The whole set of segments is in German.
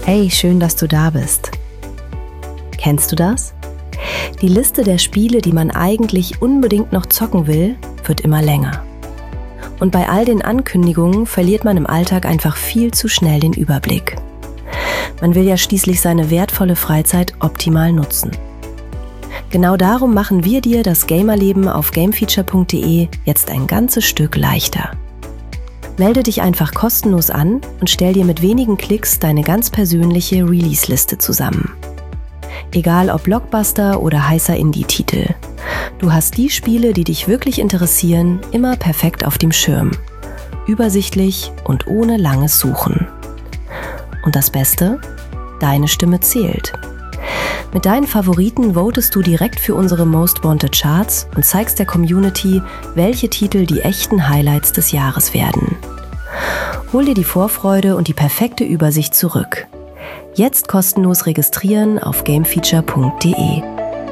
Hey, schön, dass du da bist. Kennst du das? Die Liste der Spiele, die man eigentlich unbedingt noch zocken will, wird immer länger. Und bei all den Ankündigungen verliert man im Alltag einfach viel zu schnell den Überblick. Man will ja schließlich seine wertvolle Freizeit optimal nutzen. Genau darum machen wir dir das Gamerleben auf gamefeature.de jetzt ein ganzes Stück leichter. Melde dich einfach kostenlos an und stell dir mit wenigen Klicks deine ganz persönliche Release-Liste zusammen. Egal ob Blockbuster oder heißer Indie-Titel. Du hast die Spiele, die dich wirklich interessieren, immer perfekt auf dem Schirm. Übersichtlich und ohne langes Suchen. Und das Beste? Deine Stimme zählt. Mit deinen Favoriten votest du direkt für unsere Most Wanted Charts und zeigst der Community, welche Titel die echten Highlights des Jahres werden. Hol dir die Vorfreude und die perfekte Übersicht zurück. Jetzt kostenlos registrieren auf gamefeature.de.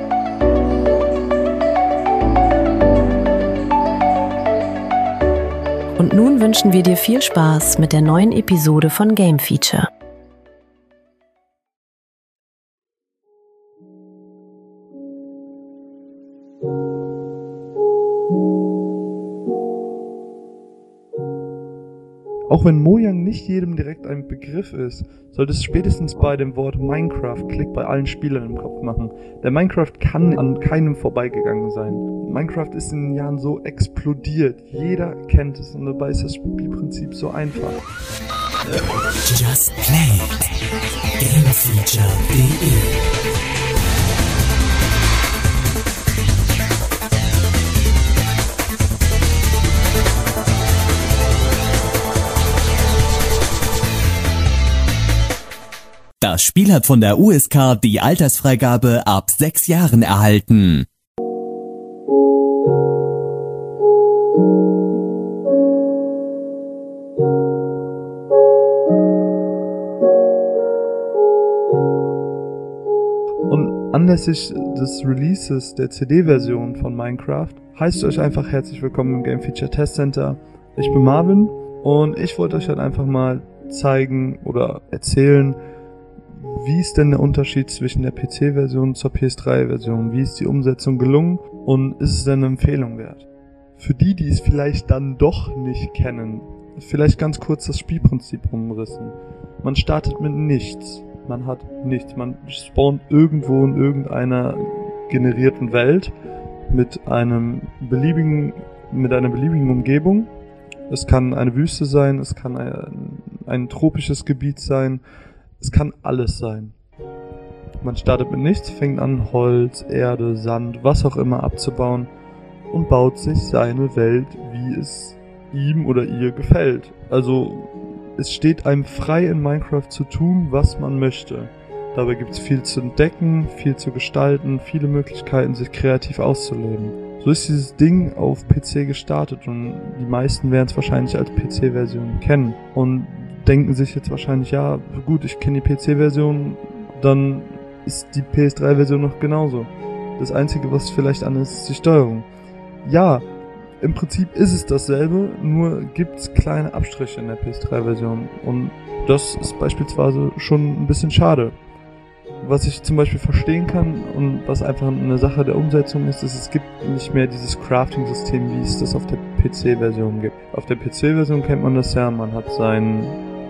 Und nun wünschen wir dir viel Spaß mit der neuen Episode von Game Feature. Auch wenn Mojang nicht jedem direkt ein Begriff ist, sollte es spätestens bei dem Wort Minecraft Klick bei allen Spielern im Kopf machen. Denn Minecraft kann an keinem vorbeigegangen sein. Minecraft ist in den Jahren so explodiert. Jeder kennt es und dabei ist das Spielprinzip so einfach. Just Play. Gamefeature.de. Das Spiel hat von der USK die Altersfreigabe ab 6 Jahren erhalten. Und anlässlich des Releases der CD-Version von Minecraft heißt euch einfach herzlich willkommen im Game Feature Test Center. Ich bin Marvin und ich wollte euch halt einfach mal zeigen oder erzählen, wie ist denn der Unterschied zwischen der PC-Version zur PS3-Version? Wie ist die Umsetzung gelungen und ist es denn eine Empfehlung wert? Für die, die es vielleicht dann doch nicht kennen, vielleicht ganz kurz das Spielprinzip umrissen. Man startet mit nichts. Man hat nichts. Man spawnt irgendwo in irgendeiner generierten Welt mit einer beliebigen Umgebung. Es kann eine Wüste sein, es kann ein tropisches Gebiet sein. Es kann alles sein. Man startet mit nichts, fängt an, Holz, Erde, Sand, was auch immer abzubauen und baut sich seine Welt, wie es ihm oder ihr gefällt. Also es steht einem frei in Minecraft zu tun, was man möchte. Dabei gibt es viel zu entdecken, viel zu gestalten, viele Möglichkeiten, sich kreativ auszuleben. So ist dieses Ding auf PC gestartet und die meisten werden es wahrscheinlich als PC-Version kennen. Und denken sich jetzt wahrscheinlich, ja gut, ich kenne die PC-Version, dann ist die PS3-Version noch genauso. Das Einzige, was vielleicht anders ist, die Steuerung. Ja, im Prinzip ist es dasselbe, nur gibt's kleine Abstriche in der PS3-Version und das ist beispielsweise schon ein bisschen schade. Was ich zum Beispiel verstehen kann und was einfach eine Sache der Umsetzung ist, es gibt nicht mehr dieses Crafting-System, wie es das auf der PC-Version gibt. Auf der PC-Version kennt man das ja, man hat sein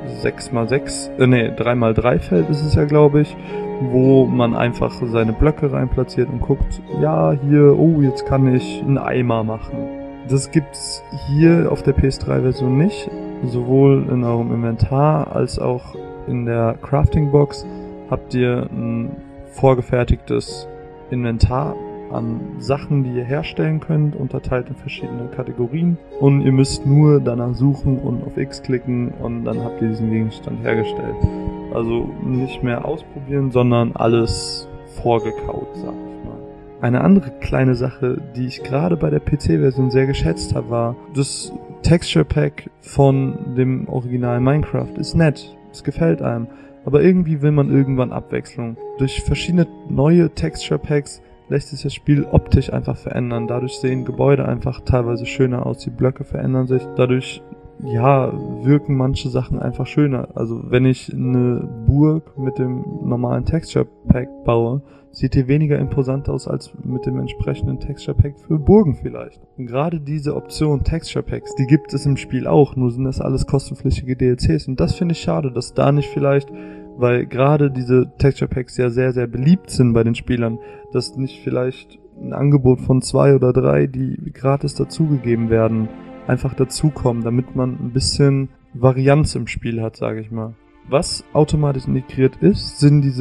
3x3 Feld ist es ja, glaube ich, wo man einfach seine Blöcke reinplatziert und guckt, ja, hier, oh, jetzt kann ich einen Eimer machen. Das gibt's hier auf der PS3-Version nicht. Sowohl in eurem Inventar als auch in der Crafting-Box habt ihr ein vorgefertigtes Inventar an Sachen, die ihr herstellen könnt, unterteilt in verschiedene Kategorien und ihr müsst nur danach suchen und auf X klicken und dann habt ihr diesen Gegenstand hergestellt. Also nicht mehr ausprobieren, sondern alles vorgekaut, sag ich mal. Eine andere kleine Sache, die ich gerade bei der PC-Version sehr geschätzt habe, war, das Texture Pack von dem Original Minecraft ist nett, es gefällt einem, aber irgendwie will man irgendwann Abwechslung. Durch verschiedene neue Texture Packs lässt sich das Spiel optisch einfach verändern. Dadurch sehen Gebäude einfach teilweise schöner aus, die Blöcke verändern sich. Dadurch ja, wirken manche Sachen einfach schöner. Also wenn ich eine Burg mit dem normalen Texture Pack baue, sieht die weniger imposant aus als mit dem entsprechenden Texture Pack für Burgen vielleicht. Und gerade diese Option Texture Packs, die gibt es im Spiel auch, nur sind das alles kostenpflichtige DLCs. Und das finde ich schade, dass da nicht vielleicht, weil gerade diese Texture Packs ja sehr, sehr beliebt sind bei den Spielern, dass nicht vielleicht ein Angebot von 2 oder 3, die gratis dazugegeben werden, einfach dazukommen, damit man ein bisschen Varianz im Spiel hat, sage ich mal. Was automatisch integriert ist, sind diese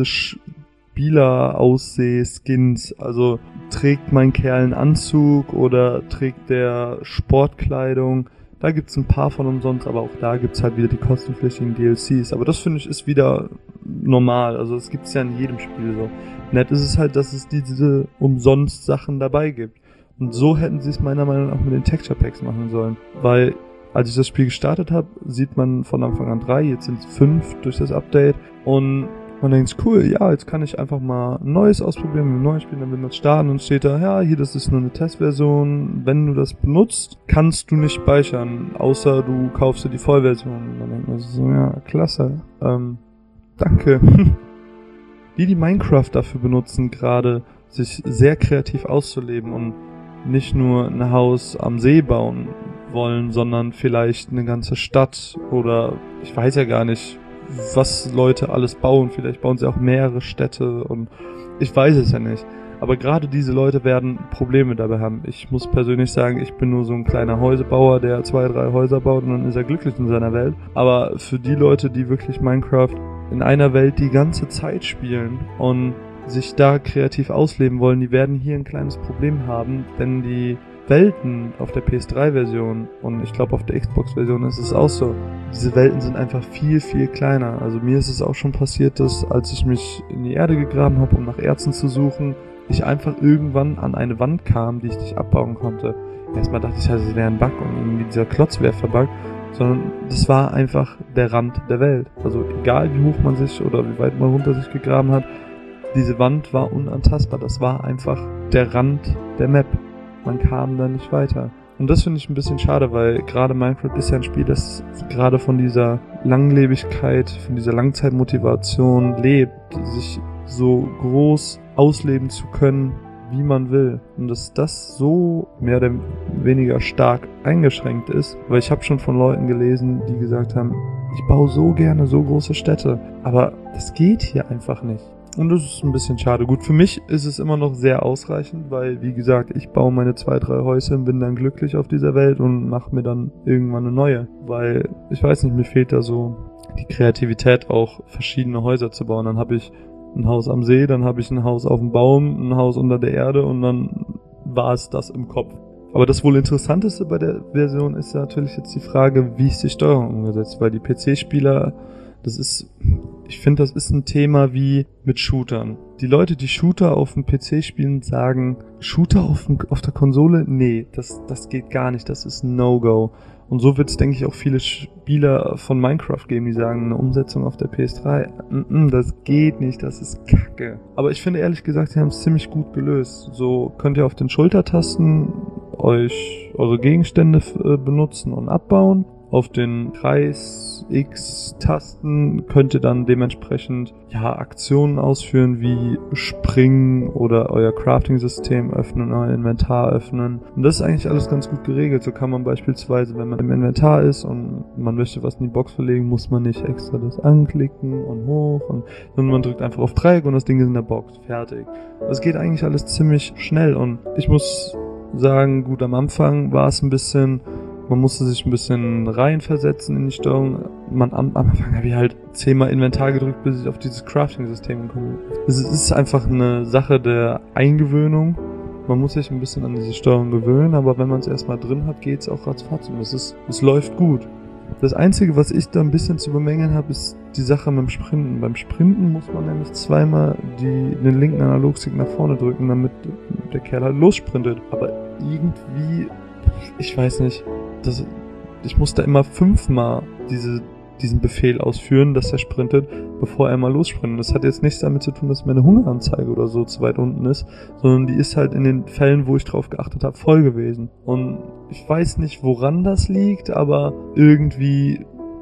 Spieler-Ausseh-Skins. Also trägt mein Kerl einen Anzug oder trägt der Sportkleidung. Da gibt's ein paar von umsonst, aber auch da gibt's halt wieder die kostenpflichtigen DLCs. Aber das finde ich ist wieder normal. Also das gibt's ja in jedem Spiel so. Nett ist es halt, dass es diese umsonst Sachen dabei gibt. Und so hätten sie es meiner Meinung nach mit den Texture Packs machen sollen. Weil, als ich das Spiel gestartet habe, sieht man von Anfang an 3, jetzt sind es 5 durch das Update. Und man denkt, cool, ja, jetzt kann ich einfach mal ein neues ausprobieren, mit einem neuen Spiel, dann will man starten und steht da, ja, hier, das ist nur eine Testversion. Wenn du das benutzt, kannst du nicht speichern, außer du kaufst dir die Vollversion. Und dann denkt man so, ja, klasse, danke. Die Minecraft dafür benutzen, gerade sich sehr kreativ auszuleben und nicht nur ein Haus am See bauen wollen, sondern vielleicht eine ganze Stadt oder ich weiß ja gar nicht, was Leute alles bauen. Vielleicht bauen sie auch mehrere Städte und ich weiß es ja nicht. Aber gerade diese Leute werden Probleme dabei haben. Ich muss persönlich sagen, ich bin nur so ein kleiner Häuserbauer, der 2, 3 Häuser baut und dann ist er glücklich in seiner Welt. Aber für die Leute, die wirklich Minecraft in einer Welt die ganze Zeit spielen und sich da kreativ ausleben wollen, die werden hier ein kleines Problem haben, denn die Welten auf der PS3-Version und ich glaube auf der Xbox-Version ist es auch so, diese Welten sind einfach viel, viel kleiner. Also mir ist es auch schon passiert, dass als ich mich in die Erde gegraben habe, um nach Erzen zu suchen, ich einfach irgendwann an eine Wand kam, die ich nicht abbauen konnte. Erstmal dachte ich, es wäre ein Bug und irgendwie dieser Klotz wäre verbuggt, sondern das war einfach der Rand der Welt. Also egal wie hoch man sich oder wie weit man runter sich gegraben hat, diese Wand war unantastbar. Das war einfach der Rand der Map. Man kam da nicht weiter. Und das finde ich ein bisschen schade, weil gerade Minecraft ist ja ein Spiel, das gerade von dieser Langlebigkeit, von dieser Langzeitmotivation lebt, sich so groß ausleben zu können, wie man will. Und dass das so mehr oder weniger stark eingeschränkt ist, weil ich habe schon von Leuten gelesen, die gesagt haben, ich baue so gerne so große Städte, aber das geht hier einfach nicht. Und das ist ein bisschen schade. Gut, für mich ist es immer noch sehr ausreichend, weil, wie gesagt, ich baue meine 2, 3 Häuser und bin dann glücklich auf dieser Welt und mache mir dann irgendwann eine neue. Weil, ich weiß nicht, mir fehlt da so die Kreativität, auch verschiedene Häuser zu bauen. Dann habe ich ein Haus am See, dann habe ich ein Haus auf dem Baum, ein Haus unter der Erde und dann war es das im Kopf. Aber das wohl Interessanteste bei der Version ist ja natürlich jetzt die Frage, wie ist die Steuerung umgesetzt, weil die PC-Spieler, ich finde, das ist ein Thema wie mit Shootern. Die Leute, die Shooter auf dem PC spielen, sagen, Shooter auf der Konsole? Nee, das geht gar nicht, das ist ein No-Go. Und so wird es, denke ich, auch viele Spieler von Minecraft geben, die sagen, eine Umsetzung auf der PS3, das geht nicht, das ist Kacke. Aber ich finde ehrlich gesagt, sie haben es ziemlich gut gelöst. So könnt ihr auf den Schultertasten euch eure Gegenstände benutzen und abbauen. Auf den Kreis X-Tasten könnt ihr dann dementsprechend Aktionen ausführen wie springen oder euer Crafting-System öffnen, euer Inventar öffnen. Und das ist eigentlich alles ganz gut geregelt. So kann man beispielsweise, wenn man im Inventar ist und man möchte was in die Box verlegen, muss man nicht extra das anklicken und hoch, sondern man drückt einfach auf Dreieck und das Ding ist in der Box. Fertig. Das geht eigentlich alles ziemlich schnell und ich muss sagen, gut, am Anfang war es ein bisschen... Man musste sich ein bisschen reinversetzen in die Steuerung. Am Anfang habe ich halt 10-mal Inventar gedrückt, bis ich auf dieses Crafting-System gekommen bin. Es ist einfach eine Sache der Eingewöhnung. Man muss sich ein bisschen an diese Steuerung gewöhnen, aber wenn man es erstmal drin hat, geht es auch ratzfatz und es läuft gut. Das Einzige, was ich da ein bisschen zu bemängeln habe, ist die Sache mit dem Sprinten. Beim Sprinten muss man nämlich 2-mal den linken Analogstick nach vorne drücken, damit der Kerl halt lossprintet. Aber irgendwie, ich weiß nicht, ich muss da immer 5-mal diese diesen Befehl ausführen, dass er sprintet, bevor er mal lossprintet. Das hat jetzt nichts damit zu tun, dass meine Hungeranzeige oder so zu weit unten ist, sondern die ist halt in den Fällen, wo ich drauf geachtet habe, voll gewesen. Und ich weiß nicht, woran das liegt, aber irgendwie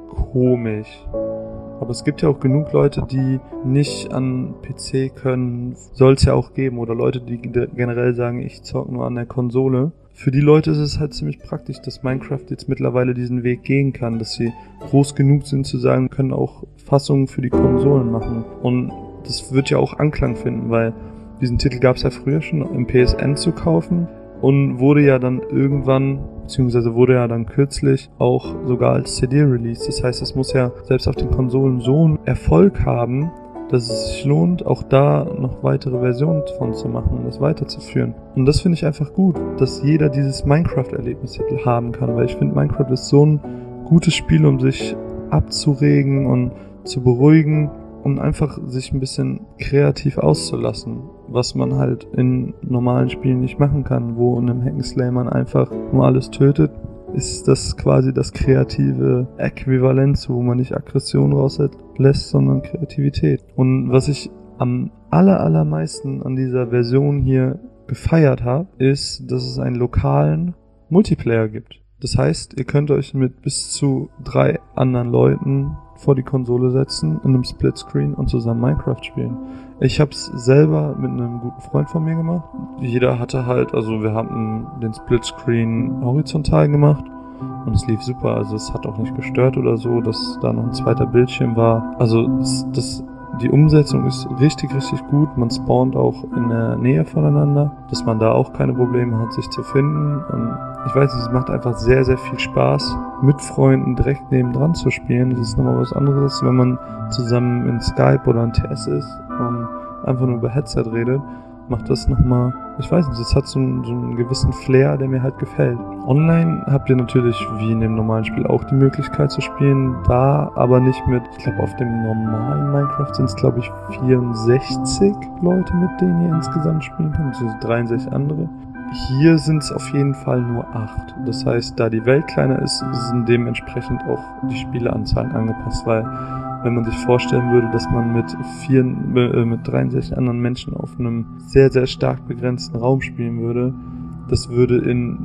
komisch. Aber es gibt ja auch genug Leute, die nicht an PC können, soll es ja auch geben. Oder Leute, die generell sagen, ich zocke nur an der Konsole. Für die Leute ist es halt ziemlich praktisch, dass Minecraft jetzt mittlerweile diesen Weg gehen kann, dass sie groß genug sind zu sagen, können auch Fassungen für die Konsolen machen. Und das wird ja auch Anklang finden, weil diesen Titel gab es ja früher schon im PSN zu kaufen und wurde ja dann irgendwann, beziehungsweise wurde ja dann kürzlich auch sogar als CD released. Das heißt, es muss ja selbst auf den Konsolen so einen Erfolg haben, dass es sich lohnt, auch da noch weitere Versionen von zu machen und das weiterzuführen. Und das finde ich einfach gut, dass jeder dieses Minecraft-Erlebnis haben kann, weil ich finde, Minecraft ist so ein gutes Spiel, um sich abzuregen und zu beruhigen und einfach sich ein bisschen kreativ auszulassen, was man halt in normalen Spielen nicht machen kann, wo in einem Hack'n'Slay man einfach nur alles tötet. Ist das quasi das kreative Äquivalent, wo man nicht Aggression rauslässt, sondern Kreativität. Und was ich am allermeisten an dieser Version hier gefeiert habe, ist, dass es einen lokalen Multiplayer gibt. Das heißt, ihr könnt euch mit bis zu 3 anderen Leuten vor die Konsole setzen, in einem Splitscreen und zusammen Minecraft spielen. Ich habe es selber mit einem guten Freund von mir gemacht. Jeder hatte halt, also wir haben den Splitscreen horizontal gemacht und es lief super. Also es hat auch nicht gestört oder so, dass da noch ein zweiter Bildschirm war. Also die Umsetzung ist richtig gut. Man spawnt auch in der Nähe voneinander, dass man da auch keine Probleme hat, sich zu finden. Und ich weiß nicht, es macht einfach sehr viel Spaß, mit Freunden direkt nebendran zu spielen. Das ist nochmal was anderes, wenn man zusammen in Skype oder in TS ist und einfach nur über Headset redet. Macht das nochmal, ich weiß nicht, das hat so einen gewissen Flair, der mir halt gefällt. Online habt ihr natürlich, wie in dem normalen Spiel, auch die Möglichkeit zu spielen, da aber nicht mit, ich glaube auf dem normalen Minecraft sind es glaube ich 64 Leute, mit denen ihr insgesamt spielen könnt, also 63 andere. Hier sind es auf jeden Fall nur 8. Das heißt, da die Welt kleiner ist, sind dementsprechend auch die Spieleanzahlen angepasst, weil wenn man sich vorstellen würde, dass man mit 63 anderen Menschen auf einem sehr stark begrenzten Raum spielen würde, das würde in,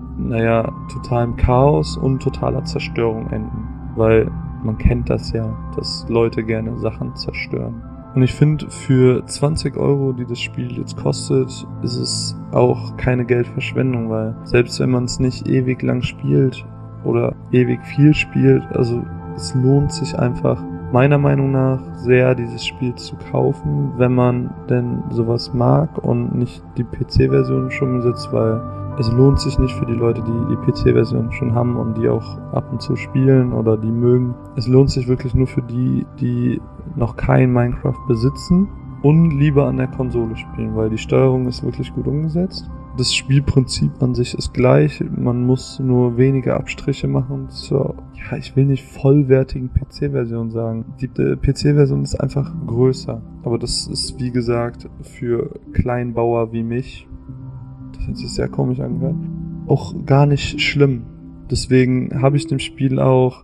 totalem Chaos und totaler Zerstörung enden. Weil man kennt das ja, dass Leute gerne Sachen zerstören. Und ich finde, für 20 €, die das Spiel jetzt kostet, ist es auch keine Geldverschwendung, weil selbst wenn man es nicht ewig lang spielt oder ewig viel spielt, also es lohnt sich einfach, meiner Meinung nach, sehr dieses Spiel zu kaufen, wenn man denn sowas mag und nicht die PC-Version schon besitzt, weil es lohnt sich nicht für die Leute, die die PC-Version schon haben und die auch ab und zu spielen oder die mögen. Es lohnt sich wirklich nur für die, die noch kein Minecraft besitzen und lieber an der Konsole spielen, weil die Steuerung ist wirklich gut umgesetzt. Das Spielprinzip an sich ist gleich, man muss nur wenige Abstriche machen zur, ich will nicht vollwertigen PC-Version sagen. Die PC-Version ist einfach größer, aber das ist, wie gesagt, für Kleinbauer wie mich, das hat sich sehr komisch angehört, auch gar nicht schlimm. Deswegen habe ich dem Spiel auch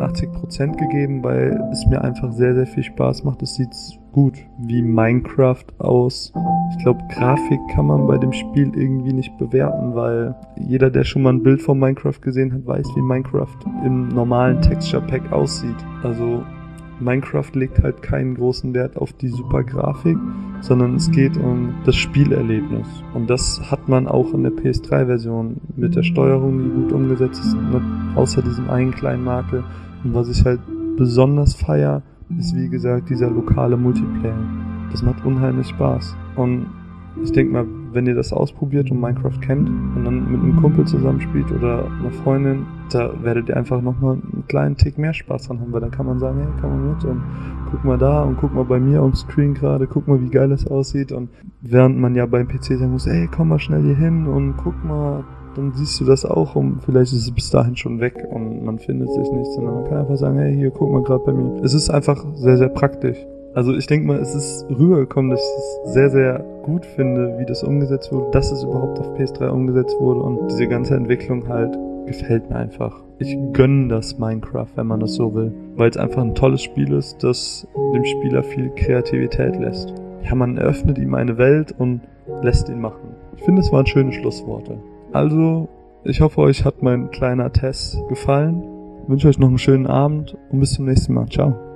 89% gegeben, weil es mir einfach sehr viel Spaß macht. Es sieht gut wie Minecraft aus. Ich glaube, Grafik kann man bei dem Spiel irgendwie nicht bewerten, weil jeder, der schon mal ein Bild von Minecraft gesehen hat, weiß, wie Minecraft im normalen Texture Pack aussieht. Also Minecraft legt halt keinen großen Wert auf die super Grafik, sondern es geht um das Spielerlebnis. Und das hat man auch in der PS3-Version mit der Steuerung, die gut umgesetzt ist, außer diesem einen kleinen Makel. Und was ich halt besonders feier, ist wie gesagt dieser lokale Multiplayer. Das macht unheimlich Spaß. Und ich denke mal, wenn ihr das ausprobiert und Minecraft kennt und dann mit einem Kumpel zusammenspielt oder einer Freundin, da werdet ihr einfach nochmal einen kleinen Tick mehr Spaß dran haben, weil dann kann man sagen, hey, komm mal mit und guck mal da und guck mal bei mir am Screen gerade, guck mal, wie geil das aussieht. Und während man ja beim PC sagen muss, ey, komm mal schnell hier hin und guck mal, dann siehst du das auch und vielleicht ist es bis dahin schon weg und man findet sich nicht, sondern man kann einfach sagen, hey, hier, guck mal gerade bei mir. Es ist einfach sehr praktisch. Also ich denke mal, es ist rübergekommen, dass ich es sehr gut finde, wie das umgesetzt wurde, dass es überhaupt auf PS3 umgesetzt wurde und diese ganze Entwicklung halt gefällt mir einfach. Ich gönne das Minecraft, wenn man das so will, weil es einfach ein tolles Spiel ist, das dem Spieler viel Kreativität lässt. Ja, man eröffnet ihm eine Welt und lässt ihn machen. Ich finde, es waren schöne Schlussworte. Also, ich hoffe, euch hat mein kleiner Test gefallen. Ich wünsche euch noch einen schönen Abend und bis zum nächsten Mal. Ciao.